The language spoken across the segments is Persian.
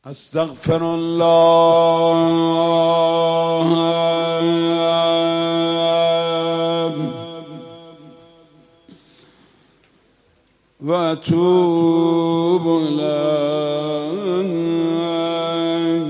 استغفر الله و اتوب الیه.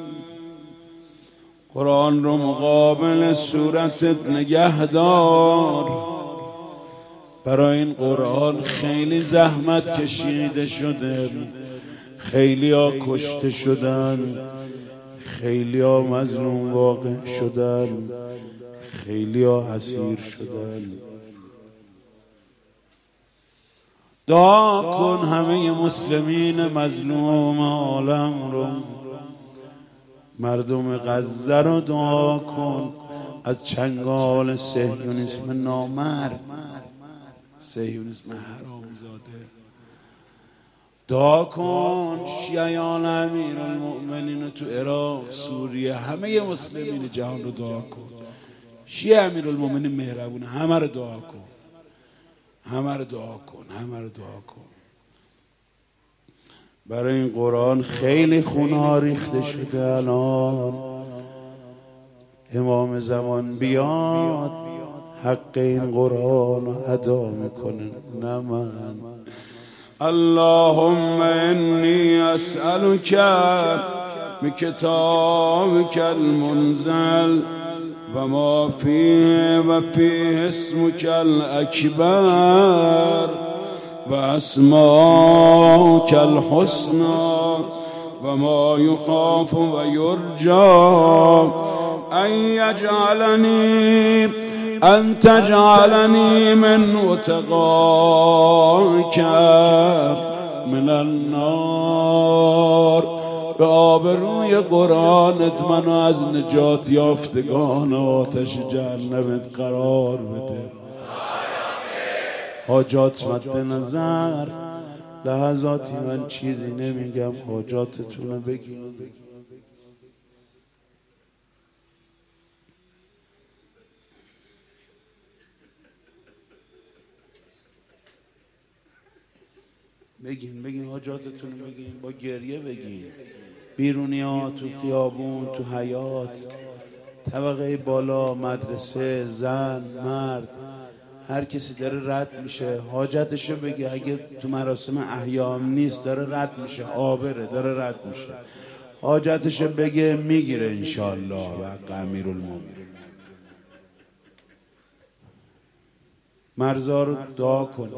قرآن رو مقابل صورتت نگهدار. برای این قرآن خیلی زحمت کشیده شده، خیلی ها کشته شدن، خیلی ها مظلوم واقع شدن، خیلی ها اسیر شدن. دعا کن همه مسلمین مظلوم عالم رو، مردم غزه رو دعا کن از چنگال صهیونیسم نامرد، صهیونیسم حرامزاده. دعا کن شیعیان امیرالمؤمنین تو عراق، سوریه، همه مسلمین جهان رو دعا کن. شیعه امیرالمؤمنین مهربونه، همه رو دعا کن، همه رو دعا کن، همه رو دعا کن. برای این قرآن خیلی خونها ریخته شده. الان امام زمان بیاد حق این قرآن رو ادا میکنه، نه من. اللهم انی اسألک بکتابک المنزل و ما فیه و فیه اسمک الاکبر و اسماک الحسنى و ما یخاف و یرجى ان تجعلنی من اتقاک من النار. به آبروی قرآنت منو از نجات یافتگان آتش جهنمت قرار بده. حاجات مد نظر، لحظاتی من چیزی نمیگم، حاجاتتون رو بگیم. بگین حاجاتتون رو بگین، با گریه بگین. بیرونی ها تو خیابون، تو حیاط، طبقه بالا، مدرسه، زن، مرد، هر کسی داره رد میشه حاجتشو بگه. اگه تو مراسم احیام نیست داره رد میشه، آبره داره رد میشه، حاجتشو بگه میگیره انشالله. و امیرالمومنین مرزا رو دعا کنید.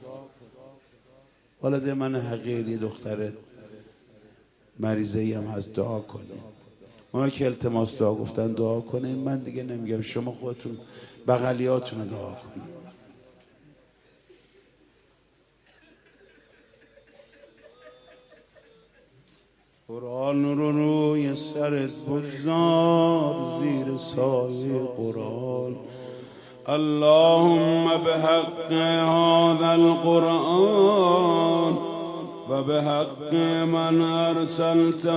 ولده من حقیری دختر مریضه ای هم هست، دعا کنید. اونا که التماس دعا گفتن دعا کنید، من دیگه نمیگم، شما خودتون بغلیاتون رو دعا کنید. قرآن رو روی سرت بگذار، زیر سایه قرآن. اللهم بحق هذا القرآن و بحق من ارسلته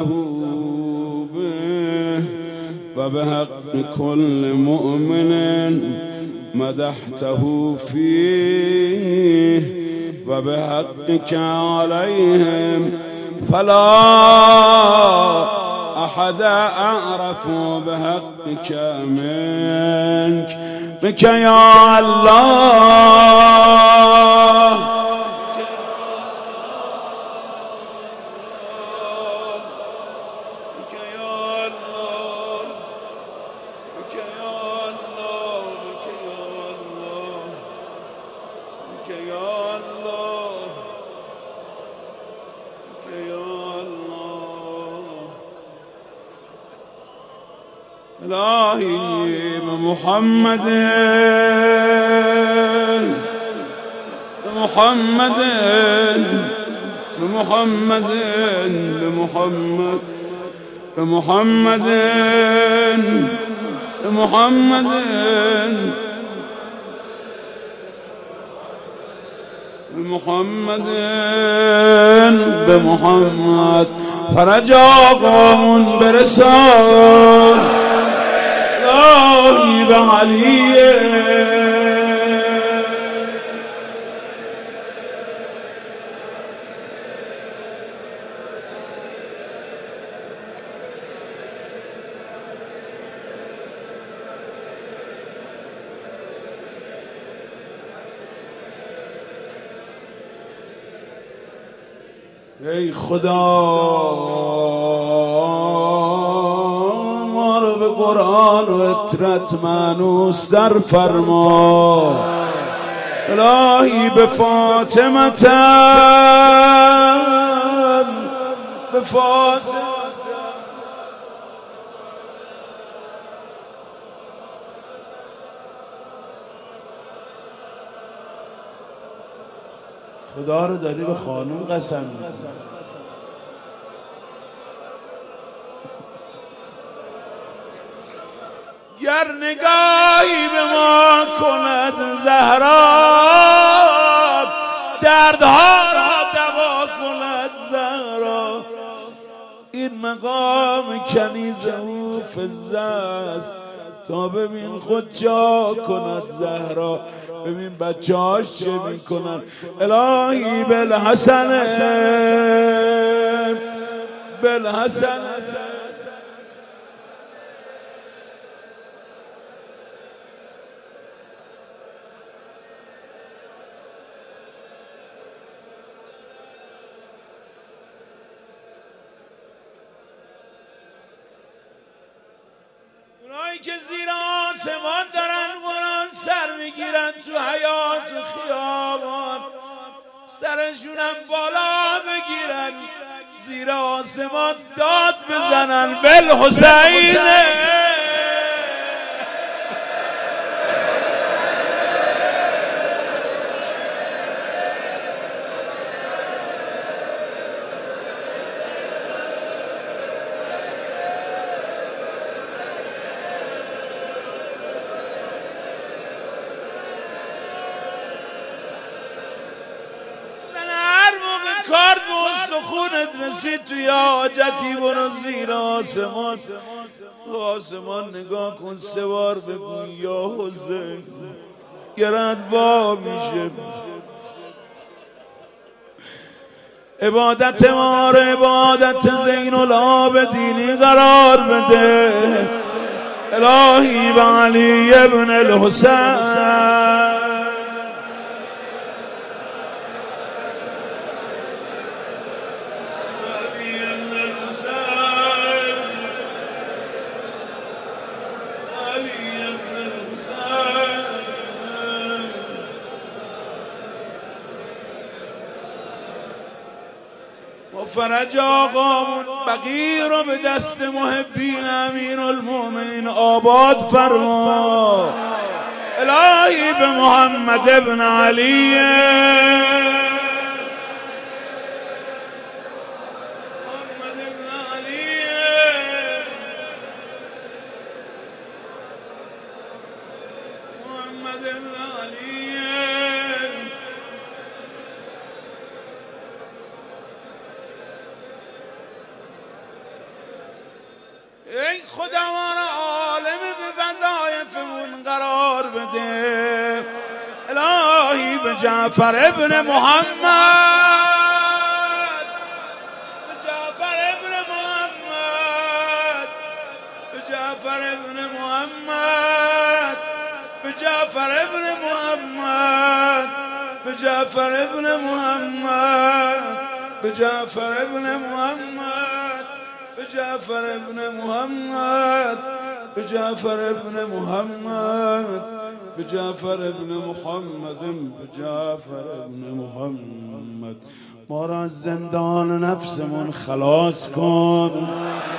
به و بحق كل مؤمن مدحته فيه و بحقك عليهم فلا احد اعرف بحقك منك. بك يا الله، إلهي بمحمد بمحمد بمحمد بمحمد بمحمد بمحمد بمحمد بمحمد فرج آقامون برسان. الهی به علیه ای خدا ما رو به قرآن و اطرت مانوس در فرما. الهی به فاطمتن، به فاطمه خدا رو داری به خانوم قسم می‌کنی. گر نگاهی به ما کند زهرا، دردها را دوا کند زهرا. این مقام کنیز او فزه است، تا ببین خود جا کند زهرا. ببین بچه هاش چه میکنن. الهی بالحسن بالحسن اونایی که زیر آسمان دارن قرآن سر میگیرن تو حیات و خیابان، سرشونم بالا بگیرن زیر آسمان داد بزنن بالحسینه. کارد به استخونت رسید توی حاجتی برو زیر آسمان. آسمان نگاه کن، سه بار بگو یا حسین، گرت وا میشه. عبادت ما رو عبادت زین العابدینی قرار بده. الهی به علی ابن الحسین، فرج آقامون بقیه رو به دست محبین امیرالمومنین آباد فرما. الهی به محمد ابن علی، محمد ابن علی، محمد ابن علی. ای خدا ما را عالم به وظایفمون قرار بده. الهی به جعفر ابن محمد، به جعفر ابن محمد، به جعفر ابن محمد، به جعفر ابن محمد، به جعفر ابن محمد، به جعفر ابن محمد، به جعفر ابن محمد، به جعفر ابن محمد، به جعفر ابن محمد، به جعفر ابن محمد. ما را از زندان نفسمون خلاص کن.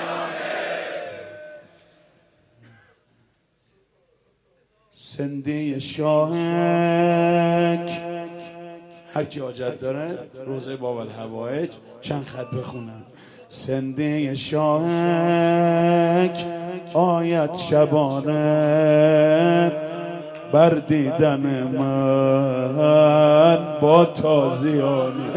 سندی شاهک، هر کی حاجت داره روزه باب الحوائج چند خط بخونم. سنده شاهک آیت شبانه بر دیدن من با تازیانه.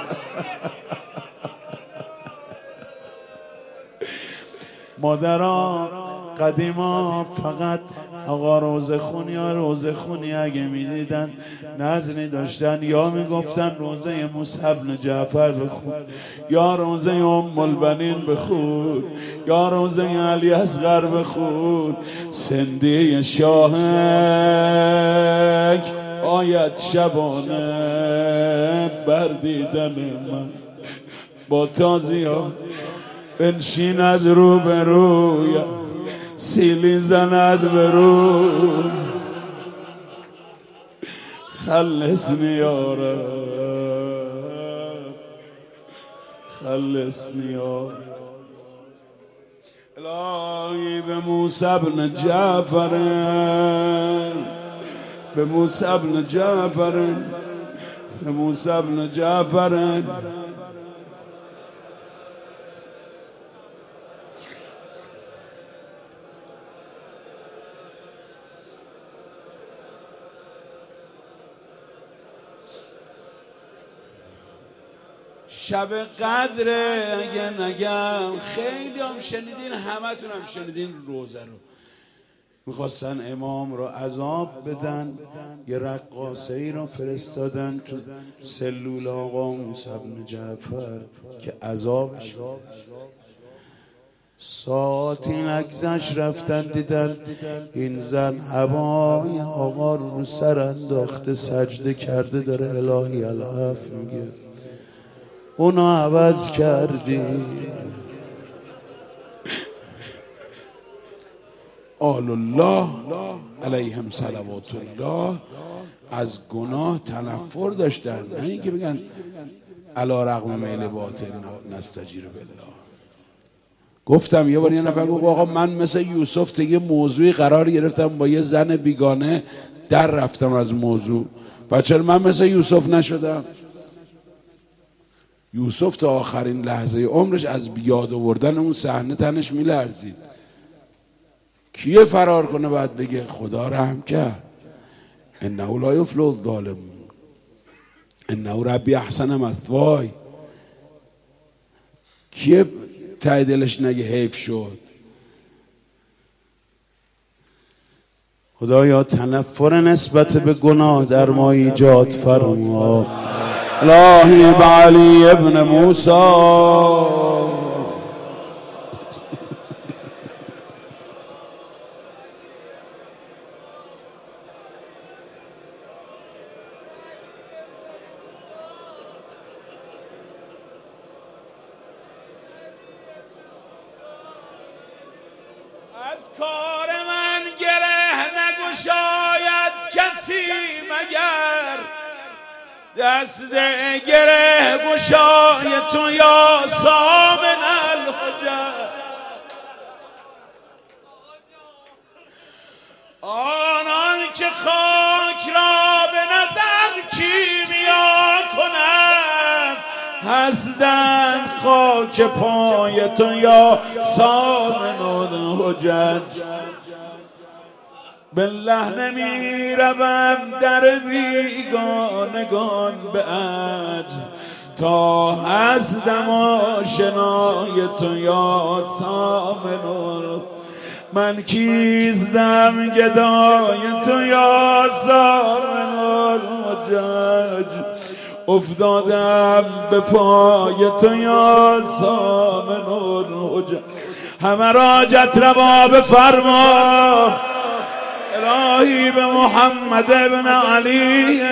مادران قدیما فقط آقا روزه خون یا روزه خونی اگه میدیدن نظری داشتن، یا میگفتن روزه مصعب بن جعفر بخون، یا روزه ام البنین بخون، یا روزه علی اصغر بخون. سندی شاهک آیت شبانه بر دیدن من با تازیا بنشیند رو به روی سیلی زند به رو خلصنی یا رب خلصنی یا رب الهی به موسی بن جعفر به موسی بن جعفر به موسی بن جعفر شب قدره اگه نگم خیلی هم شنیدین، همه تون هم شنیدین روزه رو میخواستن امام رو عذاب بدن، یه رقاصه ای رو فرستادن تو سلول آقا موسی بن جعفر که عذابش ساعتی نگذشت رفتن دیدن این زن هوای آقا رو سر انداخته سجده کرده داره الهی العفو میگه اونو عوض کردی. آل الله علیهم صلوات الله از گناه تنفر داشتن، نه اینکه بگن علی رغم میل باطل نستجیر بالله. گفتم یه بار یه نفر گفت آقا من مثل یوسف یه موضوعی قرار گرفتم با یه زن بیگانه در رفتم از موضوع، و چرا من مثل یوسف نشدم؟ یوسف تا آخرین لحظه عمرش از یاد آوردن اون صحنه تنش میلرزید. کیه فرار کنه باید بگه خدا رحم کرد، انه لا یفلح الظالمون انه ربی احسن مثوای. کیه ته دلش نگه حیف شد؟ خدایا تنفر نسبت به گناه در ما ایجاد فرما. الهی به علی ابن موسی از کار من گره نگشاید کسی مگر دست گره گشای تو یا سامن الحجت. آنان که خاک را به نظر کیمیا کنند هستند خاک پای تو یا سامن الحجت. بالله نمی روم در بیگانگان به عجز تا هستم آشنای تو یا سامن. من کیستم گدای تو یا سامن الحجج افتادم به پای تو یا سامن الحجج. همه را جت روا بفرما الهی به محمد ابن علی.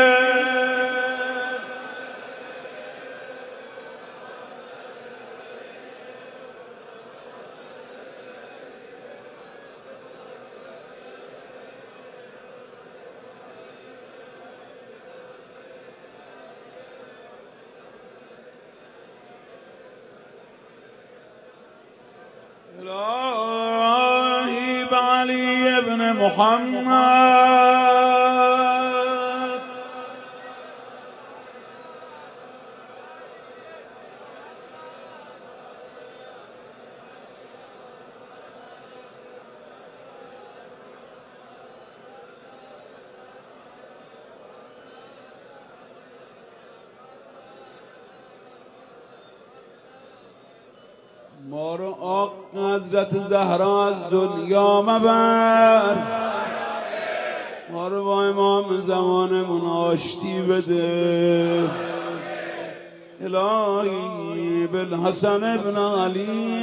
الهی به علی ابن محمد ما رو آق حضرت زهرا از دنیا مبر، ما رو با امام زمانمون آشتی بده. الهی بالحسن ابن علی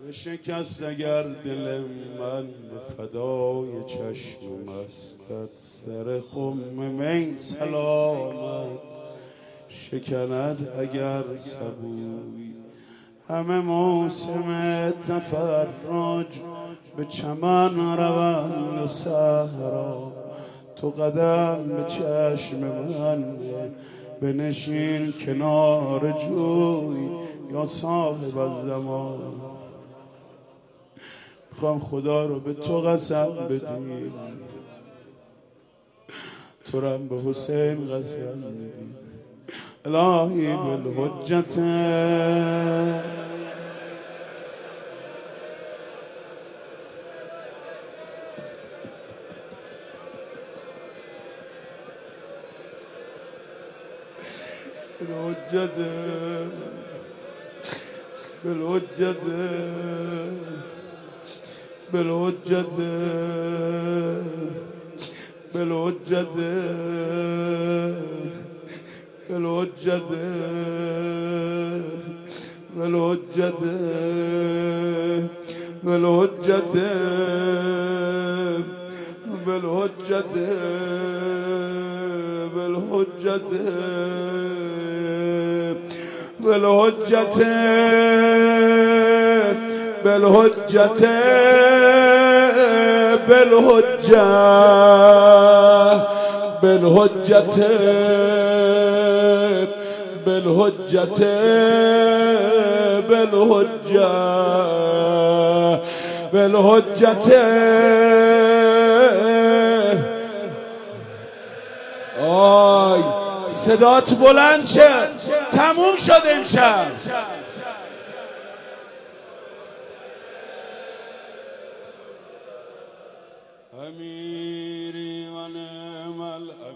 بشکست اگر دل من به فدای چشم مستت، سر خم می سلامت شکند اگر سبوی. همه موسم تفرج به چمن روند و صحرا، تو قدم به چشم من بنشین کنار جوی. یا صاحب الزمان، میخوام خدا رو به تو قسم بدیم، تو رم به حسین قسم بدیم. الهی بالحجت بالحجت بالحجت بالحجت بالحجت بالحجت بالحجت بالحجت بالحجت بالحجت بالحجت بالحجت بالحجة بالحجة بالحجة بالحجة بالحجة. آی صدات بلند شه، تموم شد امشب. امیری و نعم